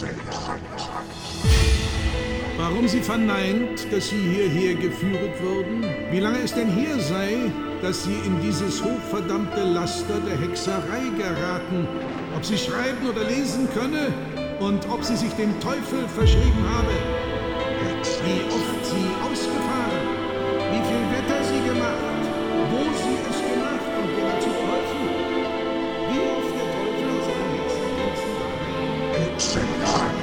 Warum sie verneint, dass sie hierher geführet wurden? Wie lange es denn her sei, dass sie in dieses hochverdammte Laster der Hexerei geraten? Ob sie schreiben oder lesen könne und ob sie sich dem Teufel verschrieben habe? Wie oft sie ausgefahren? Wie viel Wetter sie gemacht? Wo sie es gemacht und wer dazu geholfen? Wie oft der Teufel aus seinen Hexendiensten daheim?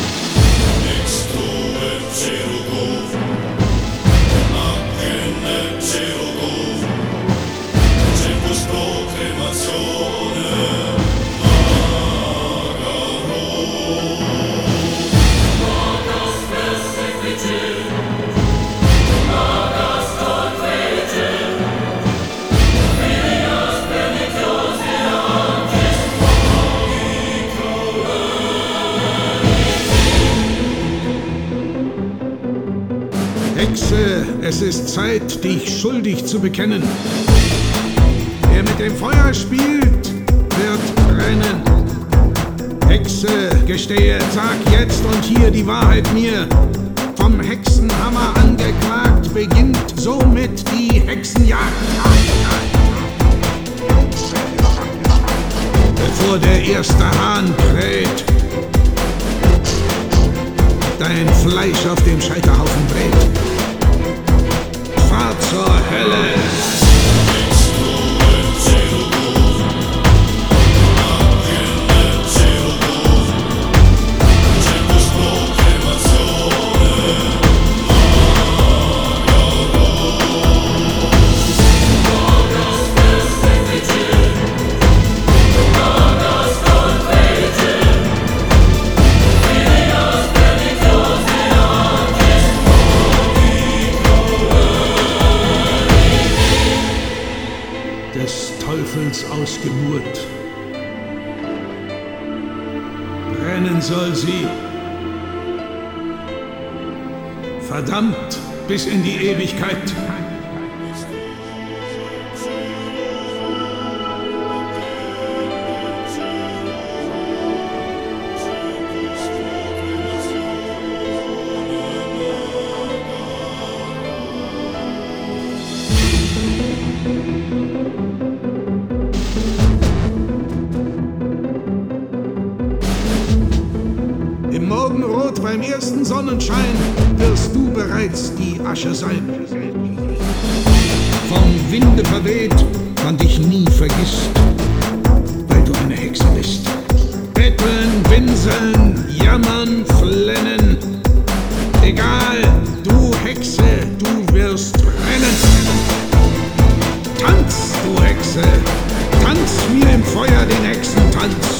Hexe, es ist Zeit, dich schuldig zu bekennen. Wer mit dem Feuer spielt, wird brennen. Hexe, gestehe, sag jetzt und hier die Wahrheit mir. Vom Hexenhammer angeklagt beginnt somit die Hexenjagd. Bevor der erste Hahn kräht, dein Fleisch auf dem Scheiterhaufen brät. Fahr zur Hölle! Des Teufels Ausgeburt. Brennen soll sie. Verdammt bis in die Ewigkeit. Im Morgenrot beim ersten Sonnenschein wirst du bereits die Asche sein. Vom Winde verweht, man dich nie vergisst, weil du eine Hexe bist. Betteln, winseln, jammern, flennen. Egal, du Hexe, du wirst brennen. Tanz, du Hexe, tanz mir im Feuer den Hexentanz.